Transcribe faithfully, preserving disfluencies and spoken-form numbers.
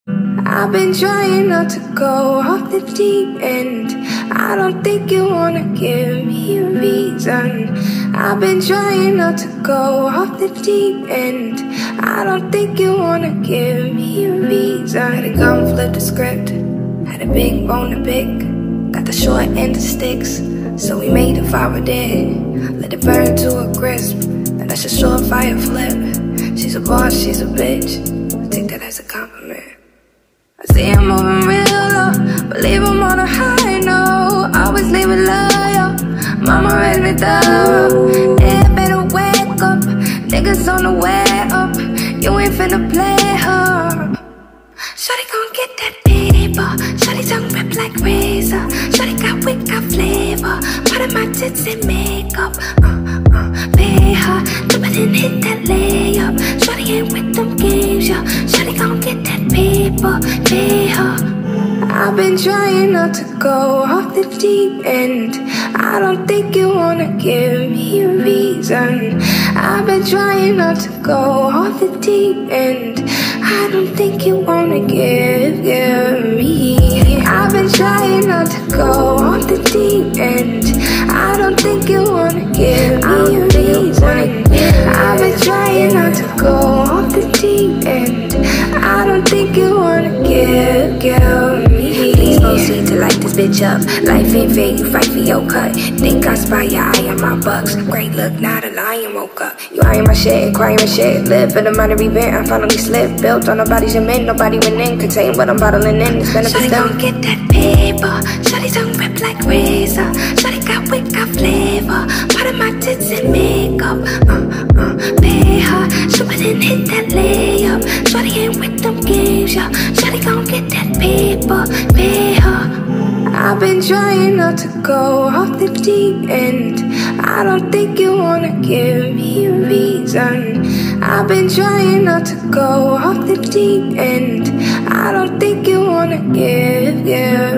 I've been trying not to go off the deep end. I don't think you wanna give me a reason. I've been trying not to go off the deep end. I don't think you wanna give me a reason. Had a gun, flip the script. Had a big bone to pick. Got the short end of sticks, so we made a fire dead. Let it burn to a crisp, and that's a surefire flip. She's a boss, she's a bitch. I take that as a compliment. I see I'm moving real low, but leave them on a high note. Always leave it loyal, mama raised me thorough. Yeah, better wake up, niggas on the way up. You ain't finna play her. Shawty gon' get that paper. Shawty tongue rip like razor. Shawty got wit, got flavor. Part of my tits and makeup. Uh, uh, pay her, jump it and hit that layup. Shawty ain't with them games, yeah. Shawty gon' get that paper, pay her. I've been trying not to go off the deep end. I don't think you wanna give me a reason. I've been trying not to go off the deep end. I don't think you wanna give, give me. I've been trying not to go off the deep end. I don't think you wanna give me a reason. I've been trying not to go off the deep end. I don't think you wanna give, give me. Please proceed to light this bitch up. Life ain't fair, you fight for your cut. Think I spy your eye on my bucks. Great look, not a lion woke up. You eyeing my shit, crying my shit. Live for the minor event, I finally slipped. Built on nobody's cement, nobody went in. Contain what I'm bottling in, it's benefits Shawty gon' get that paper. Shawty tongue rip like razor. Shawty got wit, got flavor. Part of my tits and makeup. Uh, uh, pay her, shoot it and hit that layup. Shawty ain't with them games, yeah. Shawty gon' get that paper, pay her. I've been trying not to go off the deep end. I don't think you wanna give me a reason. I've been trying not to go off the deep end. I don't think you wanna give, give